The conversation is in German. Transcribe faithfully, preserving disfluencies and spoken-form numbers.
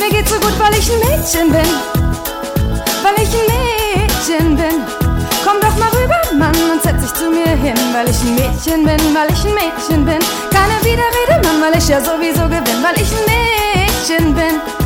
Mir geht's so gut, weil ich ein Mädchen bin. Weil ich ein Mädchen bin. Komm doch mal rüber, Mann, und setz dich zu mir hin. Weil ich ein Mädchen bin, weil ich ein Mädchen bin. Keine Widerrede, Mann, weil ich ja sowieso gewinn. Weil ich ein Mädchen bin.